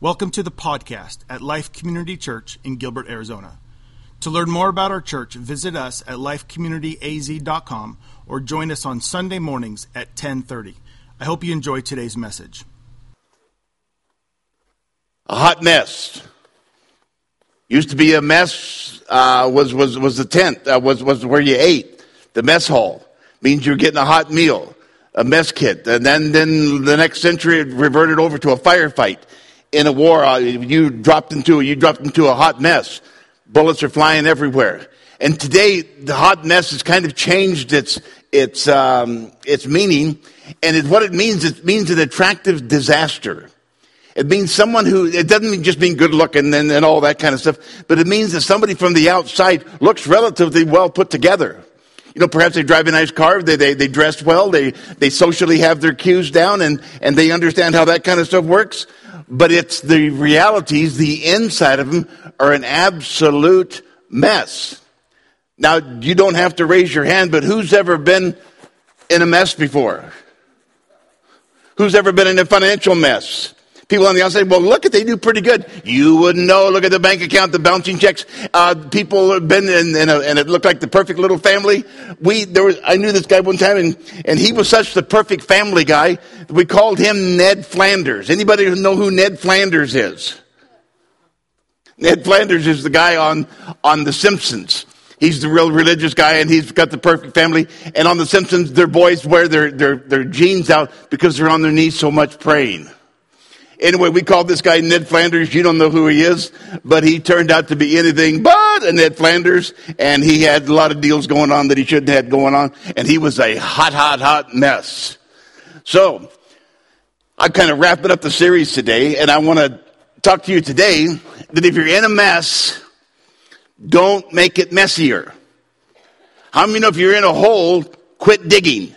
Welcome to the podcast at Life Community Church in Gilbert, Arizona. To learn more about our church, visit us at lifecommunityaz.com or join us on Sunday mornings at 10:30. I hope you enjoy today's message. A hot mess. Used to be a mess, was the tent, was where you ate. The mess hall means you're getting a hot meal, a mess kit. And then the next century it reverted over to a firefight. In a war, you dropped into a hot mess. Bullets are flying everywhere. And today, the hot mess has kind of changed its meaning. And what it means an attractive disaster. It means someone who, it doesn't just mean good looking and all that kind of stuff, but it means that somebody from the outside looks relatively well put together. You know, perhaps they drive a nice car, they dress well, they socially have their cues down, and they understand how that kind of stuff works. But it's the realities, the inside of them are an absolute mess. Now, you don't have to raise your hand, but who's ever been in a mess before? Who's ever been in a financial mess? People on the outside, well, look at, they do pretty good. You wouldn't know. Look at the bank account, the bouncing checks. People have been and it looked like the perfect little family. I knew this guy one time, and he was such the perfect family guy. We called him Ned Flanders. Anybody know who Ned Flanders is? Ned Flanders is the guy on The Simpsons. He's the real religious guy, and he's got the perfect family. And on The Simpsons, their boys wear their jeans out because they're on their knees so much praying. Anyway, we called this guy Ned Flanders. You don't know who he is, but he turned out to be anything but a Ned Flanders, and he had a lot of deals going on that he shouldn't have going on, and he was a hot mess. So, I'm kind of wrapping up the series today, and I want to talk to you today that if you're in a mess, don't make it messier. How many know if you're in a hole, quit digging?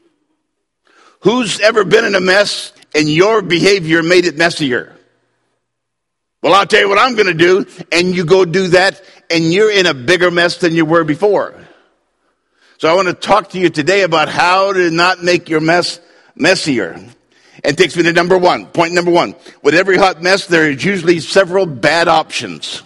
Who's ever been in a mess and your behavior made it messier? Well, I'll tell you what I'm going to do, and you go do that, and you're in a bigger mess than you were before. So I want to talk to you today about how to not make your mess messier. And it takes me to point number one. With every hot mess, there is usually several bad options.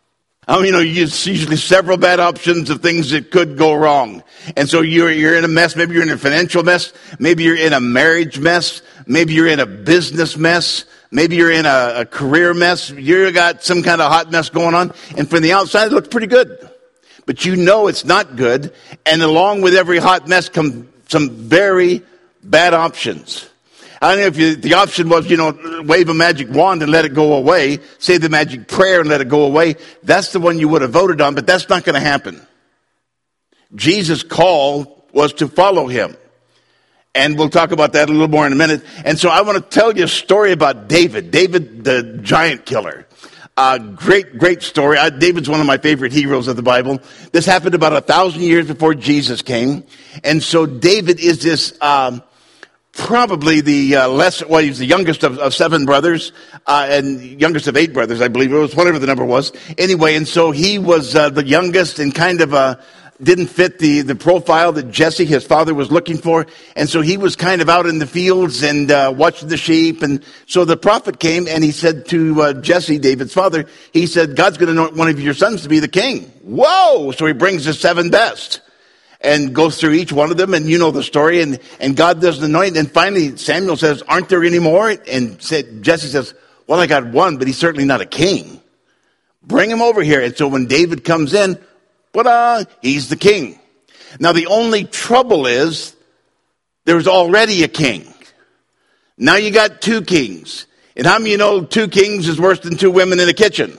Usually several bad options of things that could go wrong. And so you're in a mess. Maybe you're in a financial mess. Maybe you're in a marriage mess. Maybe you're in a business mess. Maybe you're in a career mess. You got some kind of hot mess going on. And from the outside, it looks pretty good. But you know it's not good. And along with every hot mess come some very bad options. I don't know if the option was, wave a magic wand and let it go away. Say the magic prayer and let it go away. That's the one you would have voted on, but that's not going to happen. Jesus' call was to follow him. And we'll talk about that a little more in a minute. And so I want to tell you a story about David the giant killer. Great story. David's one of my favorite heroes of the Bible. This happened about 1,000 years before Jesus came. And so David is this, probably he's the youngest of 7 brothers, and youngest of 8 brothers, I believe it was, whatever the number was. Anyway, and so he was the youngest and kind of didn't fit the profile that Jesse, his father, was looking for. And so he was kind of out in the fields and watching the sheep. And so the prophet came and he said to Jesse, David's father, he said, God's going to anoint one of your sons to be the king. Whoa! So he brings the 7 best. And goes through each one of them, and you know the story, and God does anoint, and finally Samuel says, aren't there any more? And Jesse says, well, I got one, but he's certainly not a king. Bring him over here. And so when David comes in, he's the king. Now the only trouble is, there's already a king. Now you got 2 kings. And how many of you know 2 kings is worse than 2 women in a kitchen?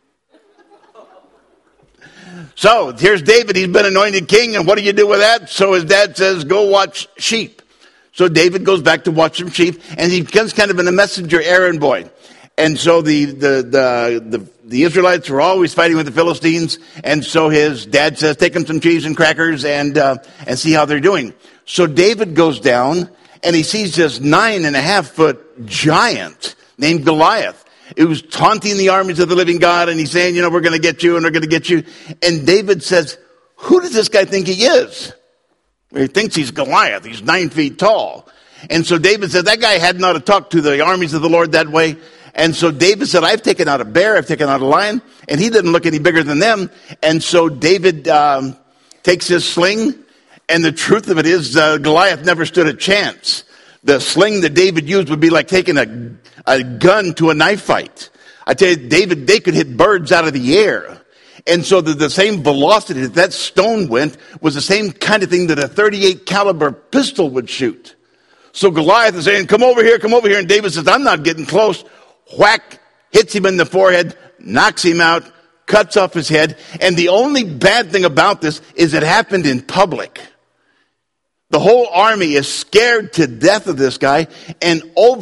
So, here's David, he's been anointed king, and what do you do with that? So his dad says, go watch sheep. So David goes back to watch some sheep, and he becomes kind of a messenger errand boy. And so the Israelites were always fighting with the Philistines, and so his dad says, take them some cheese and crackers and see how they're doing. So David goes down, and he sees this 9.5-foot giant named Goliath. It was taunting the armies of the living God, and he's saying, we're going to get you, and we're going to get you. And David says, who does this guy think he is? He thinks he's Goliath. He's 9 feet tall. And so David said, that guy had not talked to the armies of the Lord that way. And so David said, I've taken out a bear, I've taken out a lion, and he didn't look any bigger than them. And so David takes his sling, and the truth of it is Goliath never stood a chance. The sling that David used would be like taking a gun to a knife fight. I tell you, David, they could hit birds out of the air. And so the same velocity that stone went was the same kind of thing that a 38 caliber pistol would shoot. So Goliath is saying, come over here. And David says, I'm not getting close. Whack, hits him in the forehead, knocks him out, cuts off his head. And the only bad thing about this is it happened in public. The whole army is scared to death of this guy. And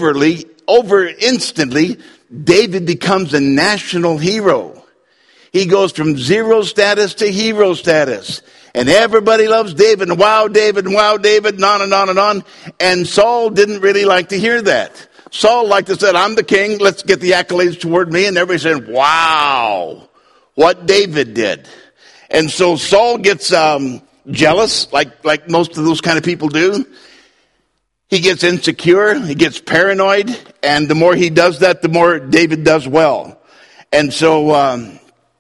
instantly, David becomes a national hero. He goes from zero status to hero status. And everybody loves David, and wow, David, and on and on and on. And Saul didn't really like to hear that. Saul liked to say, I'm the king, let's get the accolades toward me. And everybody said, wow, what David did. And so Saul gets jealous, like most of those kind of people do. He gets insecure, he gets paranoid, and the more he does that, the more David does well. And so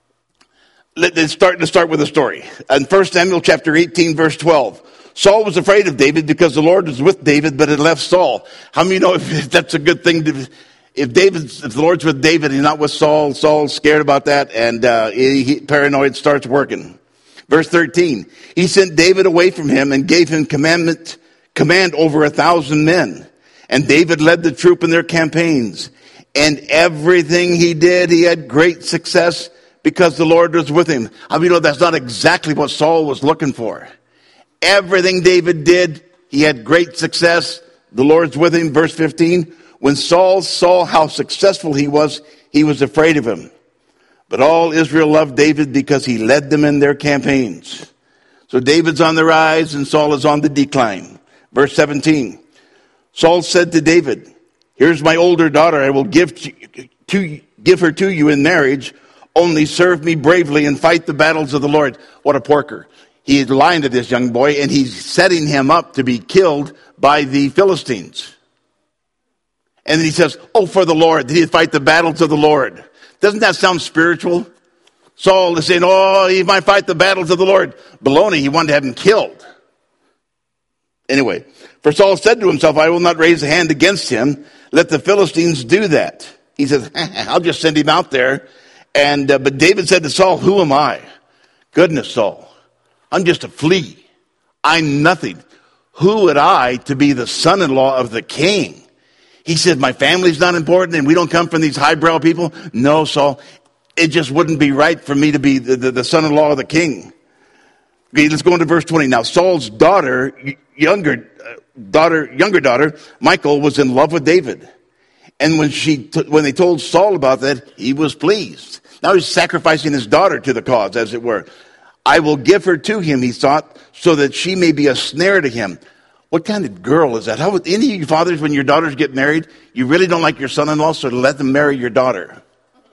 let's start with a story. In 1 Samuel chapter 18, verse 12. Saul was afraid of David because the Lord was with David, but had left Saul. How many know if that's a good thing? If the Lord's with David and he's not with Saul, Saul's scared about that, and paranoid starts working. Verse 13. He sent David away from him and gave him command over 1,000 men. And David led the troop in their campaigns. And everything he did, he had great success because the Lord was with him. How many know that's not exactly what Saul was looking for? Everything David did, he had great success. The Lord's with him. Verse 15. When Saul saw how successful he was afraid of him. But all Israel loved David because he led them in their campaigns. So David's on the rise and Saul is on the decline. Verse 17. Saul said to David, here's my older daughter. I will give her to you in marriage. Only serve me bravely and fight the battles of the Lord. What a porker. He is lying to this young boy, and he's setting him up to be killed by the Philistines. And then he says, oh, for the Lord, that he'd fight the battles of the Lord. Doesn't that sound spiritual? Saul is saying, oh, he might fight the battles of the Lord. Baloney, he wanted to have him killed. Anyway, for Saul said to himself, I will not raise a hand against him. Let the Philistines do that. He says, I'll just send him out there. But David said to Saul, who am I? Goodness, Saul, I'm just a flea. I'm nothing. Who would I to be the son-in-law of the king? He said, my family's not important and we don't come from these highbrow people. No, Saul, it just wouldn't be right for me to be the son-in-law of the king. Okay, let's go into verse 20. Now, Saul's younger daughter, Michal, was in love with David. And when they told Saul about that, he was pleased. Now he's sacrificing his daughter to the cause, as it were. I will give her to him, he thought, so that she may be a snare to him. What kind of girl is that? How would any of you fathers, when your daughters get married, you really don't like your son-in-law, so let them marry your daughter?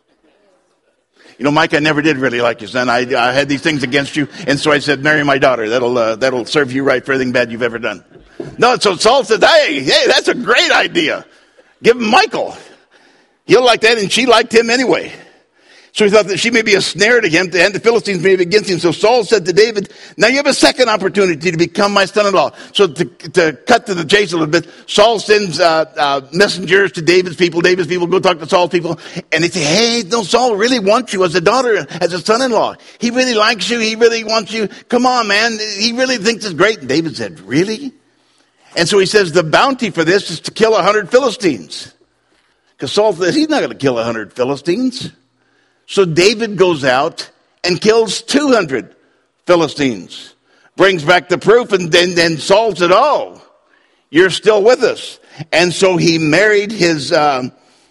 You know, Mike, I never did really like your son. I had these things against you, and so I said, marry my daughter. That'll serve you right for everything bad you've ever done. No, so Saul said, hey, that's a great idea. Give him Michal. He'll like that, and she liked him anyway. So he thought that she may be a snare to him, and the Philistines may be against him. So Saul said to David, now you have a second opportunity to become my son-in-law. So to cut to the chase a little bit, Saul sends messengers to David's people. David's people go talk to Saul's people, and they say, hey, no, Saul really wants you as a daughter, as a son-in-law. He really likes you. He really wants you. Come on, man. He really thinks it's great. And David said, really? And so he says the bounty for this is to kill 100 Philistines. Because Saul says he's not going to kill 100 Philistines. So David goes out and kills 200 Philistines. Brings back the proof, and then Saul said, oh, you're still with us. And so he married his, verse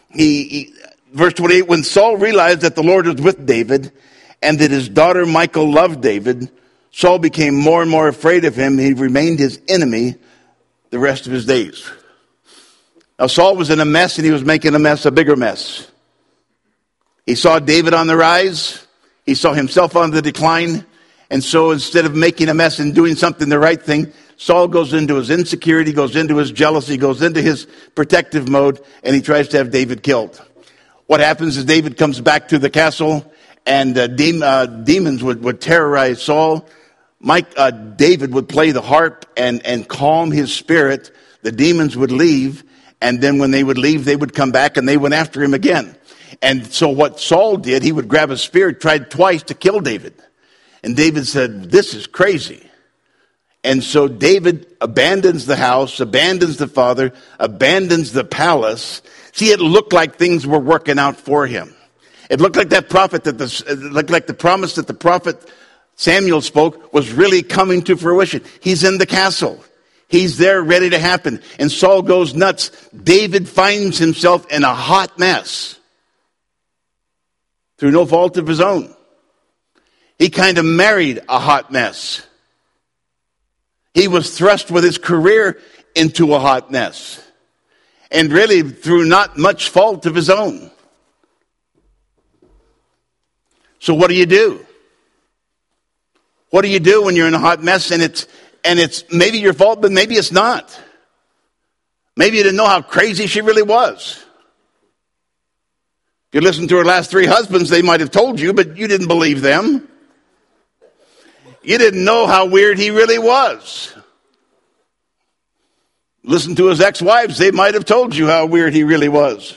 28, when Saul realized that the Lord was with David and that his daughter Michal loved David, Saul became more and more afraid of him. He remained his enemy the rest of his days. Now Saul was in a mess, and he was making a bigger mess. He saw David on the rise. He saw himself on the decline. And so instead of making a mess and doing something the right thing, Saul goes into his insecurity, goes into his jealousy, goes into his protective mode, and he tries to have David killed. What happens is David comes back to the castle, and demons would terrorize Saul. David would play the harp and calm his spirit. The demons would leave, and then when they would leave, they would come back, and they went after him again. And so what Saul did, he would grab a spear, tried twice to kill David. And David said, this is crazy. And so David abandons the house, abandons the father, abandons the palace. See, it looked like things were working out for him. It looked like that prophet it looked like the promise that the prophet Samuel spoke was really coming to fruition. He's in the castle. He's there ready to happen. And Saul goes nuts. David finds himself in a hot mess through no fault of his own. He kind of married a hot mess. He was thrust with his career into a hot mess. And really through not much fault of his own. So what do? What do you do when you're in a hot mess and it's maybe your fault, but maybe it's not? Maybe you didn't know how crazy she really was. If you listened to her last 3 husbands, they might have told you, but you didn't believe them. You didn't know how weird he really was. Listen to his ex-wives, they might have told you how weird he really was.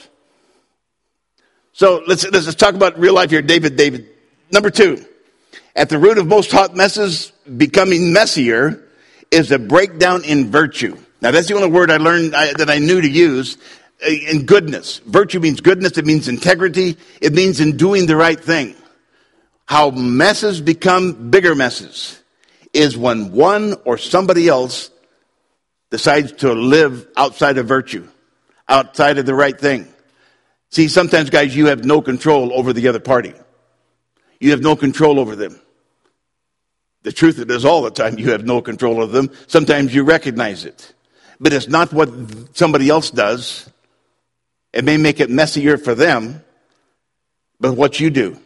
So let's talk about real life here. David. Number 2, at the root of most hot messes becoming messier is a breakdown in virtue. Now that's the only word I learned that I knew to use. In goodness. Virtue means goodness. It means integrity. It means in doing the right thing. How messes become bigger messes is when one or somebody else decides to live outside of virtue, outside of the right thing. See, sometimes, guys, you have no control over the other party. You have no control over them. The truth is all the time you have no control over them. Sometimes you recognize it. But it's not what somebody else does. It may make it messier for them, but what you do.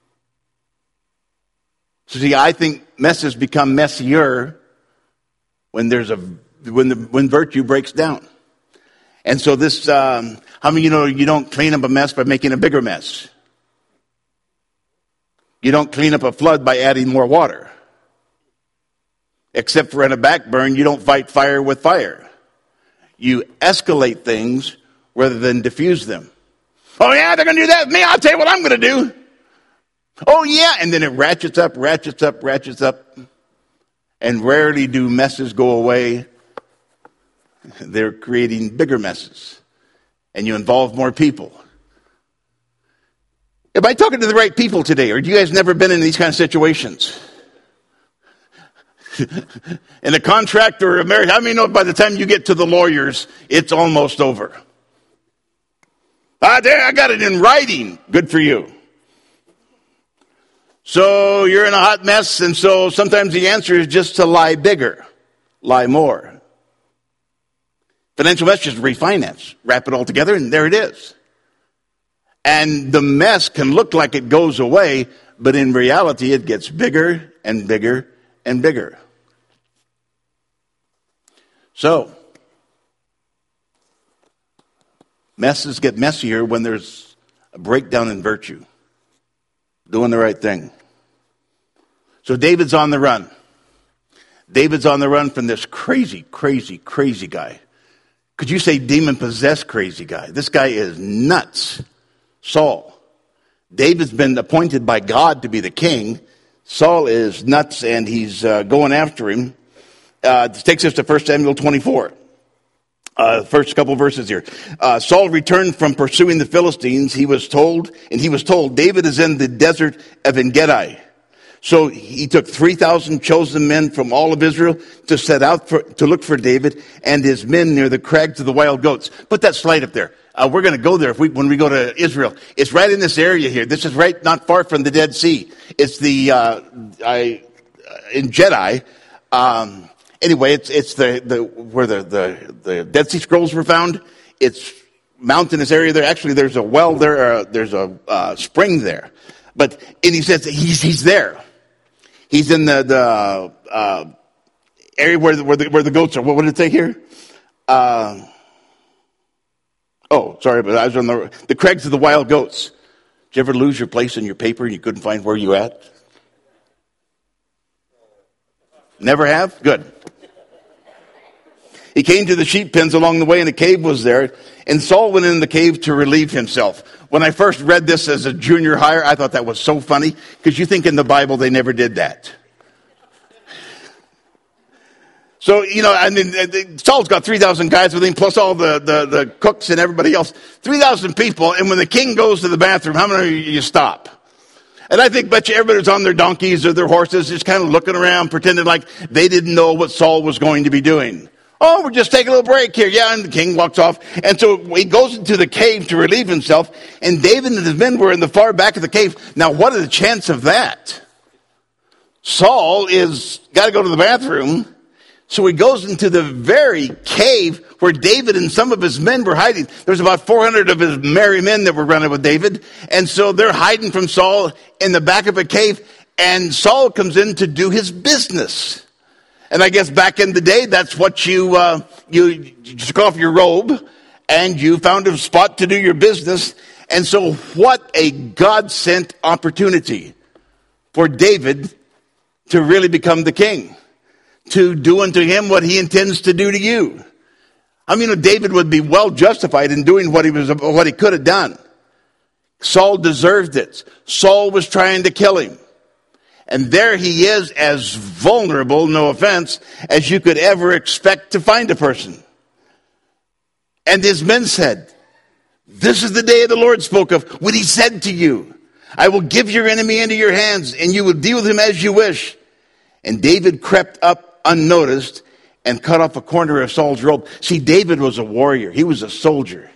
So see, I think messes become messier when when virtue breaks down. And so this, how many you know you don't clean up a mess by making a bigger mess? You don't clean up a flood by adding more water. Except for in a backburn, you don't fight fire with fire. You escalate things rather than diffuse them. Oh yeah, they're going to do that with me. I'll tell you what I'm going to do. Oh yeah, and then it ratchets up. And rarely do messes go away. They're creating bigger messes. And you involve more people. Am I talking to the right people today? Or do you guys never been in these kind of situations? In a contract or a marriage, how many know by the time you get to the lawyers, it's almost over? I got it in writing. Good for you. So you're in a hot mess, and so sometimes the answer is just to lie bigger, lie more. Financial mess, just refinance, wrap it all together, and there it is. And the mess can look like it goes away, but in reality it gets bigger and bigger and bigger. So, messes get messier when there's a breakdown in virtue. Doing the right thing. So David's on the run. David's on the run from this crazy guy. Could you say demon-possessed crazy guy? This guy is nuts. Saul. David's been appointed by God to be the king. Saul is nuts and he's going after him. This takes us to 1 Samuel 24. First couple verses here. Saul returned from pursuing the Philistines. He was told, David is in the desert of En-Gedi. So he took 3,000 chosen men from all of Israel to set out to look for David and his men near the crags of the wild goats. Put that slide up there. We're going to go there when we go to Israel. It's right in this area here. This is right not far from the Dead Sea. It's the En-Gedi. Anyway, it's where the Dead Sea Scrolls were found. It's mountainous area there. Actually, there's a well there. There's a spring there. And he says he's there. He's in the area where the goats are. What did it say here? Oh, sorry, but I was on the Crags of the Wild Goats. Did you ever lose your place in your paper and you couldn't find where you at? Never have? Good. He came to the sheep pens along the way, and a cave was there, and Saul went in the cave to relieve himself. When I first read this as a junior hire, I thought that was so funny, because you think in the Bible they never did that. So, I mean, Saul's got 3,000 guys with him, plus all the cooks and everybody else. 3,000 people, and when the king goes to the bathroom, how many of you stop? And I bet you everybody's on their donkeys or their horses, just kind of looking around, pretending like they didn't know what Saul was going to be doing. Oh, we're just taking a little break here. Yeah, and the king walks off. And so he goes into the cave to relieve himself, and David and his men were in the far back of the cave. Now, what are the chances of that? Saul is got to go to the bathroom, so he goes into the very cave where David and some of his men were hiding. There's about 400 of his merry men that were running with David, and so they're hiding from Saul in the back of a cave, and Saul comes in to do his business. And I guess back in the day, that's what you took off your robe and you found a spot to do your business. And so what a God-sent opportunity for David to really become the king, to do unto him what he intends to do to you. I mean, David would be well justified in doing what he could have done. Saul deserved it. Saul was trying to kill him. And there he is, as vulnerable, no offense, as you could ever expect to find a person. And his men said, "This is the day the Lord spoke of, when he said to you, I will give your enemy into your hands, and you will deal with him as you wish." And David crept up unnoticed and cut off a corner of Saul's robe. See, David was a warrior. He was a soldier.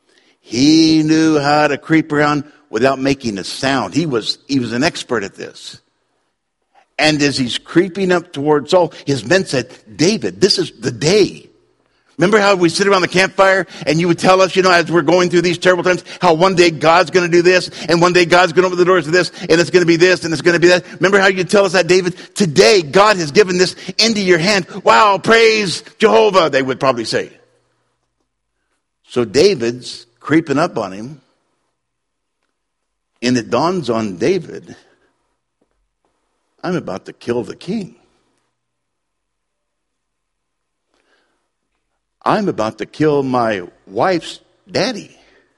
He knew how to creep around without making a sound. He was an expert at this. And as he's creeping up towards Saul, his men said, "David, this is the day." Remember how we sit around the campfire and you would tell us, as we're going through these terrible times, how one day God's going to do this, and one day God's going to open the doors to this, and it's going to be this, and it's going to be that. Remember how you tell us that, David? Today, God has given this into your hand. Wow, praise Jehovah, they would probably say. So David's creeping up on him, and it dawns on David, I'm about to kill the king. I'm about to kill my wife's daddy.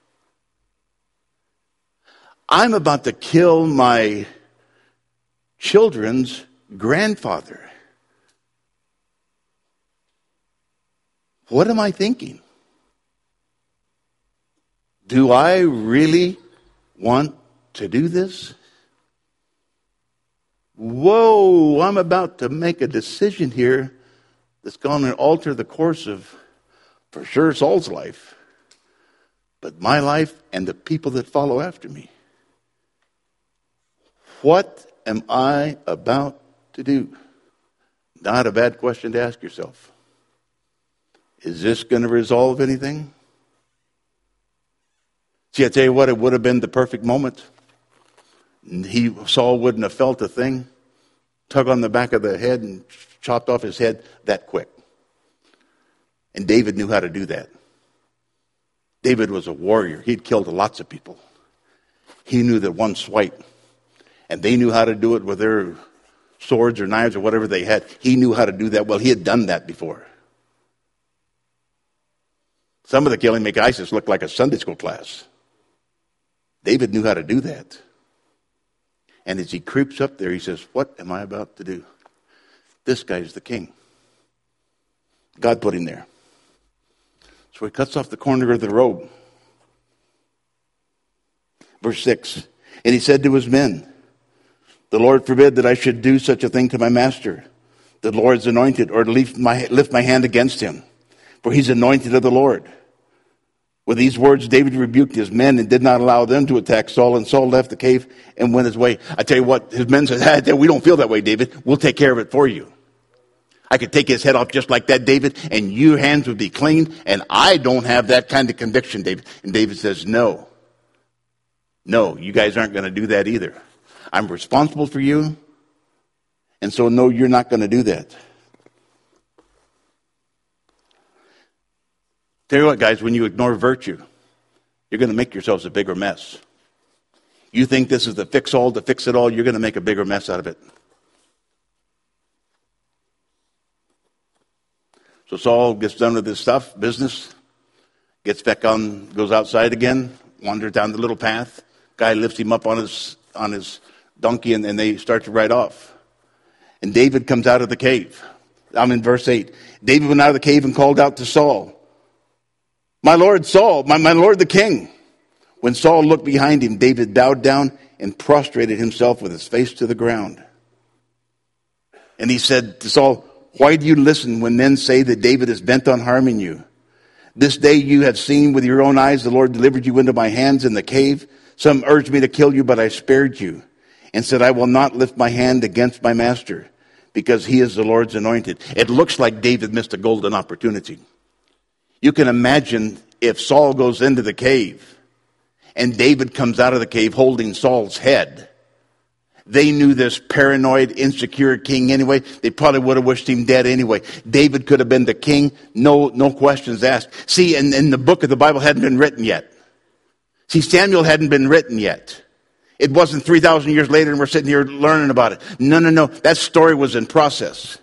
I'm about to kill my children's grandfather. What am I thinking? Do I really want to do this? Whoa, I'm about to make a decision here that's going to alter the course of, for sure, Saul's life, but my life and the people that follow after me. What am I about to do? Not a bad question to ask yourself. Is this going to resolve anything? See, I tell you what, it would have been the perfect moment. Saul wouldn't have felt a thing. Tug on the back of the head and chopped off his head that quick. And David knew how to do that. David was a warrior. He'd killed lots of people. He knew that one swipe. And they knew how to do it with their swords or knives or whatever they had. He knew how to do that. Well, he had done that before. Some of the killing make ISIS look like a Sunday school class. David knew how to do that. And as he creeps up there, he says, what am I about to do? This guy's the king. God put him there. So he cuts off the corner of the robe. Verse 6, and he said to his men, the Lord forbid that I should do such a thing to my master, the Lord's anointed, or lift my hand against him, for he's anointed of the Lord. With these words, David rebuked his men and did not allow them to attack Saul, and Saul left the cave and went his way. I tell you what, his men said, we don't feel that way, David. We'll take care of it for you. I could take his head off just like that, David, and your hands would be clean, and I don't have that kind of conviction, David. And David says, no, you guys aren't going to do that either. I'm responsible for you, and so no, you're not going to do that. Tell you what, guys, when you ignore virtue, you're going to make yourselves a bigger mess. You think this is the fix-all to fix it all, you're going to make a bigger mess out of it. So Saul gets done with his stuff, business, gets back on, goes outside again, wanders down the little path. Guy lifts him up on his donkey, and they start to ride off. And David comes out of the cave. I'm in verse 8. David went out of the cave and called out to Saul, "My Lord Saul, my Lord the king." When Saul looked behind him, David bowed down and prostrated himself with his face to the ground. And he said to Saul, "Why do you listen when men say that David is bent on harming you? This day you have seen with your own eyes the Lord delivered you into my hands in the cave. Some urged me to kill you, but I spared you, and said, I will not lift my hand against my master, because he is the Lord's anointed." It looks like David missed a golden opportunity. You can imagine if Saul goes into the cave and David comes out of the cave holding Saul's head. They knew this paranoid, insecure king anyway. They probably would have wished him dead anyway. David could have been the king, no questions asked. See, and the book of the Bible hadn't been written yet. See, Samuel hadn't been written yet. It wasn't 3,000 years later and we're sitting here learning about it. No. That story was in process.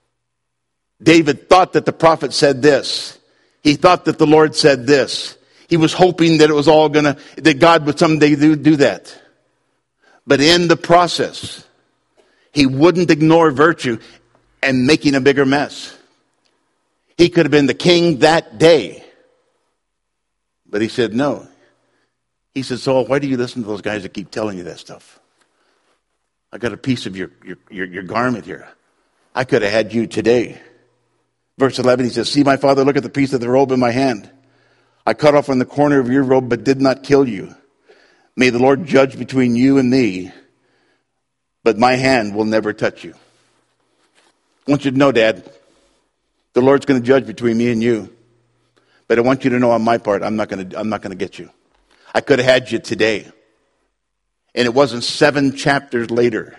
David thought that the prophet said this. He thought that the Lord said this. He was hoping that it was all that God would someday do that. But in the process, he wouldn't ignore virtue and making a bigger mess. He could have been the king that day. But he said no. He said, "Saul, why do you listen to those guys that keep telling you that stuff? I got a piece of your garment here. I could have had you today." Verse 11, he says, "See, my father, look at the piece of the robe in my hand. I cut off from the corner of your robe, but did not kill you. May the Lord judge between you and me, but my hand will never touch you." I want you to know, Dad, the Lord's going to judge between me and you. But I want you to know on my part, I'm not going to get you. I could have had you today. And it wasn't 7 chapters later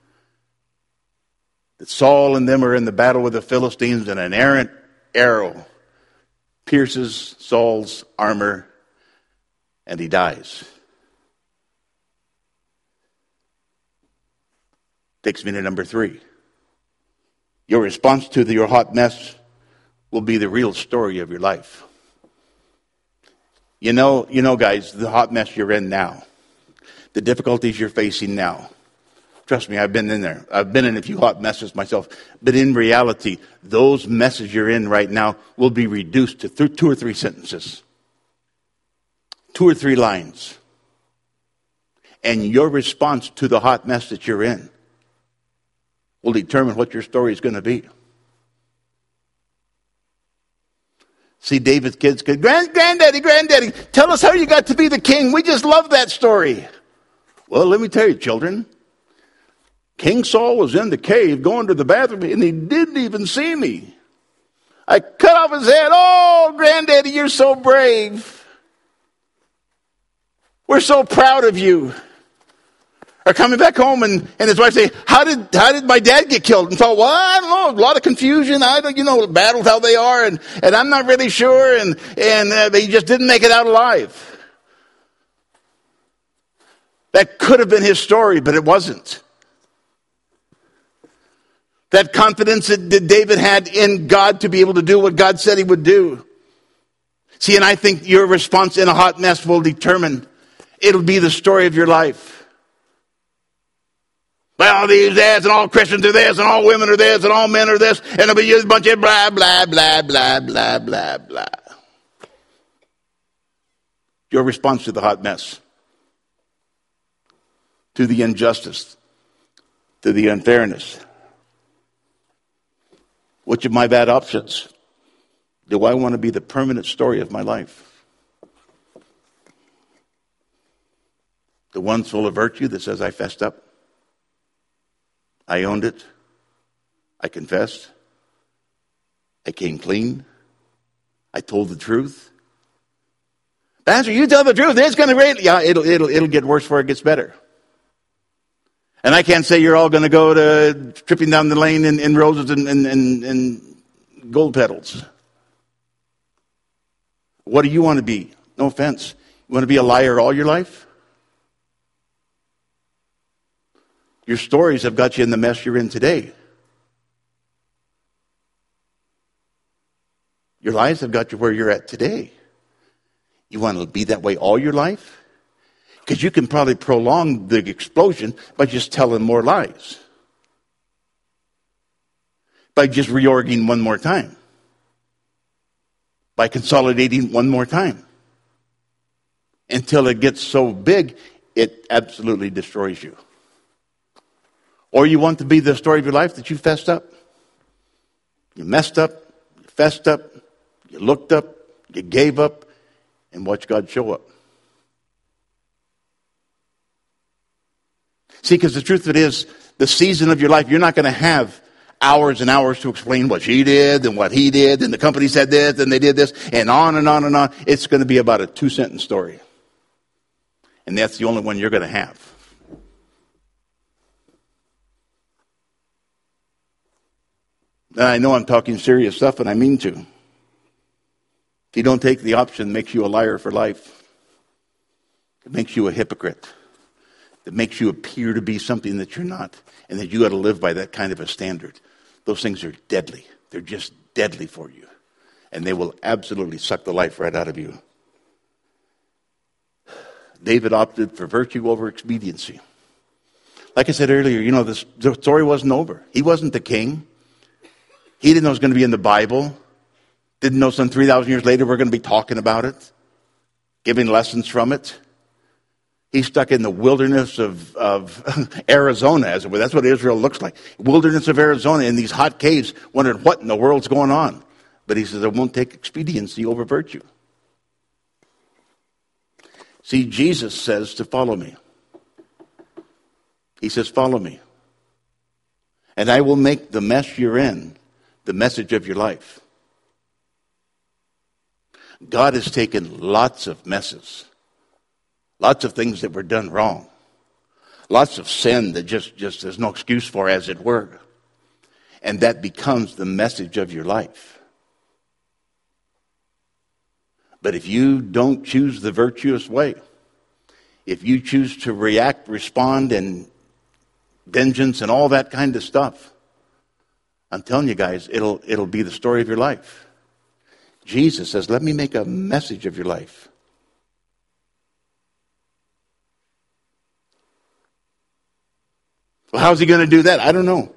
that Saul and them are in the battle with the Philistines, and an errant arrow pierces Saul's armor, and he dies. Takes me to number 3. Your response to your hot mess will be the real story of your life. You know, guys, the hot mess you're in now, the difficulties you're facing now. Trust me, I've been in there. I've been in a few hot messes myself. But in reality, those messes you're in right now will be reduced to 2 or 3 sentences. 2 or 3 lines. And your response to the hot mess that you're in will determine what your story is going to be. See, David's kids go, Granddaddy, tell us how you got to be the king. We just love that story. Well, let me tell you, children. King Saul was in the cave going to the bathroom, and he didn't even see me. I cut off his head. Oh, Granddaddy, you're so brave. We're so proud of you. Or coming back home and his wife say, how did my dad get killed? And so, well, I don't know, a lot of confusion. I don't, battles how they are, and I'm not really sure, and they just didn't make it out alive. That could have been his story, but it wasn't. That confidence that David had in God to be able to do what God said he would do. See, and I think your response in a hot mess will determine, it'll be the story of your life. Well, these dads and all Christians are this, and all women are this, and all men are this, and it'll be a bunch of blah, blah, blah, blah, blah, blah, blah. Your response to the hot mess, to the injustice, to the unfairness. Which of my bad options do I want to be the permanent story of my life? The one full of virtue that says I fessed up, I owned it, I confessed, I came clean, I told the truth. Pastor, you tell the truth, it's going to rain. Yeah, it'll get worse before it gets better. And I can't say you're all going to go to tripping down the lane in roses and gold petals. What do you want to be? No offense. You want to be a liar all your life? Your stories have got you in the mess you're in today. Your lies have got you where you're at today. You want to be that way all your life? Because you can probably prolong the explosion by just telling more lies. By just reorging one more time. By consolidating one more time. Until it gets so big, it absolutely destroys you. Or you want to be the story of your life that you fessed up. You messed up, you fessed up, you looked up, you gave up, and watch God show up. See, because the truth of it is, the season of your life, you're not going to have hours and hours to explain what she did and what he did, and the company said this, and they did this, and on and on and on. It's going to be about a 2-sentence story. And that's the only one you're going to have. And I know I'm talking serious stuff, and I mean to. If you don't take the option, it makes you a liar for life. It makes you a hypocrite. It makes you appear to be something that you're not, and that you got to live by that kind of a standard. Those things are deadly. They're just deadly for you. And they will absolutely suck the life right out of you. David opted for virtue over expediency. Like I said earlier, the story wasn't over. He wasn't the king. He didn't know it was going to be in the Bible. Didn't know some 3,000 years later we're going to be talking about it, giving lessons from it. He's stuck in the wilderness of Arizona, as it were. That's what Israel looks like. Wilderness of Arizona in these hot caves, wondering what in the world's going on. But he says, I won't take expediency over virtue. See, Jesus says to follow me. He says, follow me. And I will make the mess you're in the message of your life. God has taken lots of messes. Lots of things that were done wrong. Lots of sin that just there's no excuse for, as it were. And that becomes the message of your life. But if you don't choose the virtuous way, if you choose to react, respond, and vengeance and all that kind of stuff, I'm telling you guys, it'll be the story of your life. Jesus says, let me make a message of your life. Well, how's he going to do that? I don't know.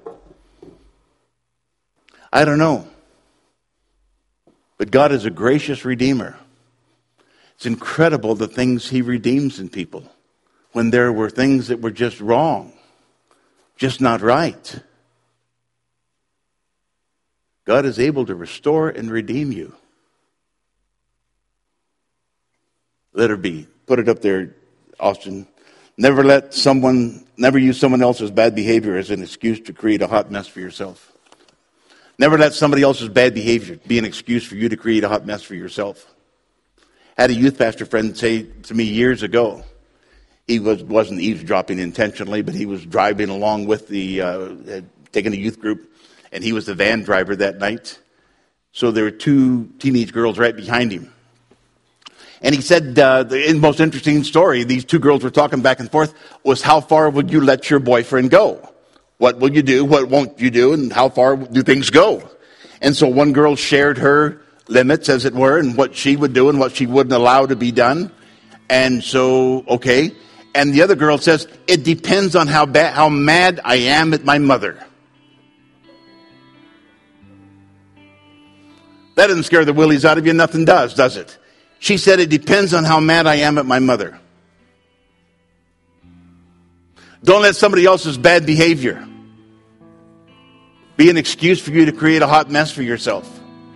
But God is a gracious Redeemer. It's incredible the things he redeems in people when there were things that were just wrong, just not right. God is able to restore and redeem you. Let her be. Put it up there, Austin. Never use someone else's bad behavior as an excuse to create a hot mess for yourself. Never let somebody else's bad behavior be an excuse for you to create a hot mess for yourself. I had a youth pastor friend say to me years ago, he wasn't eavesdropping intentionally, but he was driving along with taking a youth group, and he was the van driver that night. So there were 2 teenage girls right behind him. And he said, the most interesting story, these 2 girls were talking back and forth, was how far would you let your boyfriend go? What will you do? What won't you do? And how far do things go? And so one girl shared her limits, as it were, and what she would do and what she wouldn't allow to be done. And so, okay. And the other girl says, it depends on how mad I am at my mother. That doesn't scare the willies out of you. Nothing does it? She said, it depends on how mad I am at my mother. Don't let somebody else's bad behavior be an excuse for you to create a hot mess for yourself.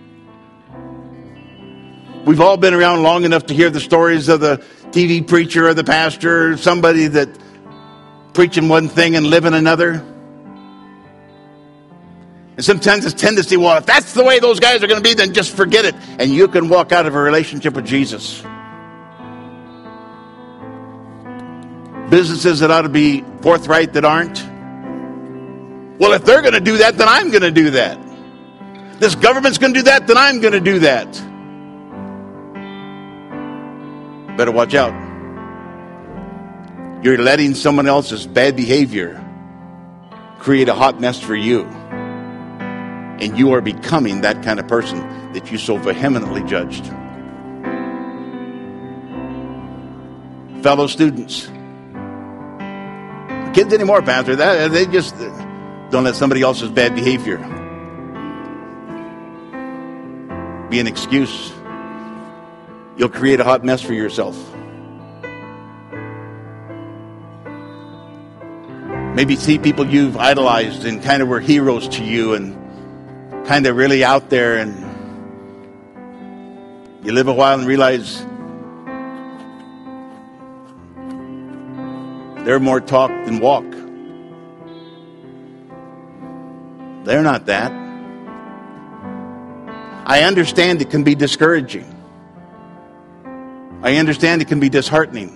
We've all been around long enough to hear the stories of the TV preacher or the pastor, or somebody that preaching one thing and living another. And sometimes it's tendency, well, if that's the way those guys are going to be, then just forget it. And you can walk out of a relationship with Jesus. Businesses that ought to be forthright that aren't. Well, if they're going to do that, then I'm going to do that. This government's going to do that, then I'm going to do that. better watch out. You're letting someone else's bad behavior create a hot mess for you. And you are becoming that kind of person that you so vehemently judged. Fellow students. Kids anymore, Pastor. They just don't let somebody else's bad behavior be an excuse. You'll create a hot mess for yourself. Maybe see people you've idolized and kind of were heroes to you and kind of really out there, and you live a while and realize they're more talk than walk. They're not that. I understand it can be discouraging. I understand it can be disheartening.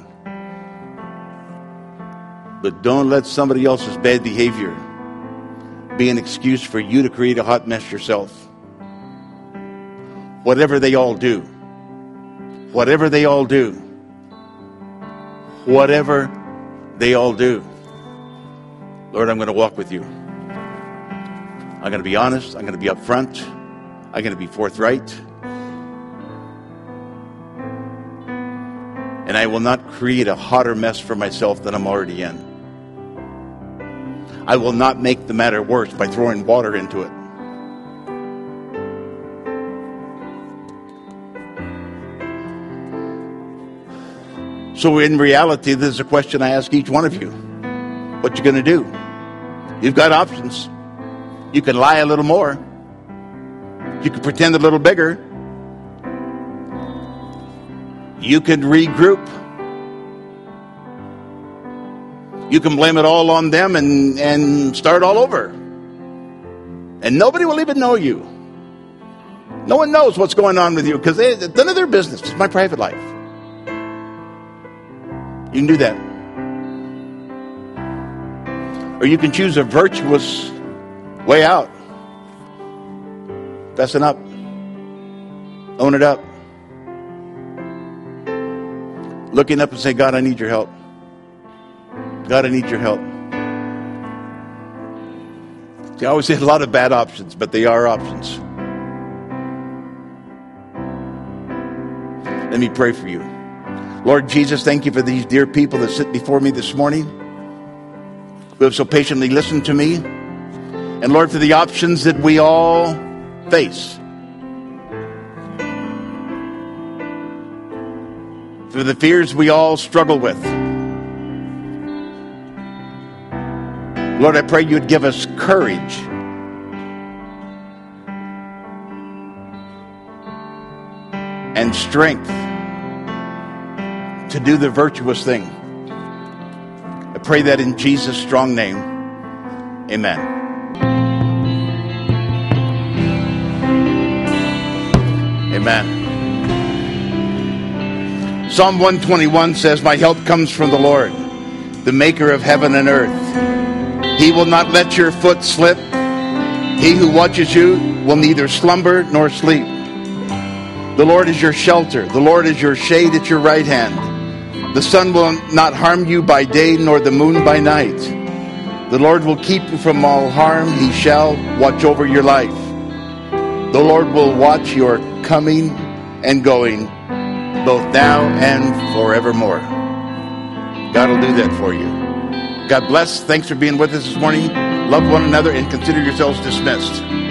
But don't let somebody else's bad behavior be an excuse for you to create a hot mess yourself. Whatever they all do. Whatever they all do. Whatever they all do. Lord, I'm going to walk with you. I'm going to be honest. I'm going to be upfront. I'm going to be forthright. And I will not create a hotter mess for myself than I'm already in. I will not make the matter worse by throwing water into it. So in reality, this is a question I ask each one of you. What you going to do? You've got options. You can lie a little more. You can pretend a little bigger. You can regroup. You can blame it all on them and start all over. And nobody will even know you. No one knows what's going on with you because it's none of their business. It's my private life. You can do that. Or you can choose a virtuous way out. Fessing up. Own it up. Looking up and say, God, I need your help. God, I need your help. See, I always say a lot of bad options, but they are options. Let me pray for you. Lord Jesus, thank you for these dear people that sit before me this morning, who have so patiently listened to me. And Lord, for the options that we all face. For the fears we all struggle with. Lord, I pray you'd give us courage and strength to do the virtuous thing. I pray that in Jesus' strong name. Amen. Amen. Psalm 121 says, my help comes from the Lord, the maker of heaven and earth. He will not let your foot slip. He who watches you will neither slumber nor sleep. The Lord is your shelter. The Lord is your shade at your right hand. The sun will not harm you by day, nor the moon by night. The Lord will keep you from all harm. He shall watch over your life. The Lord will watch your coming and going, both now and forevermore. God will do that for you. God bless. Thanks for being with us this morning. Love one another and consider yourselves dismissed.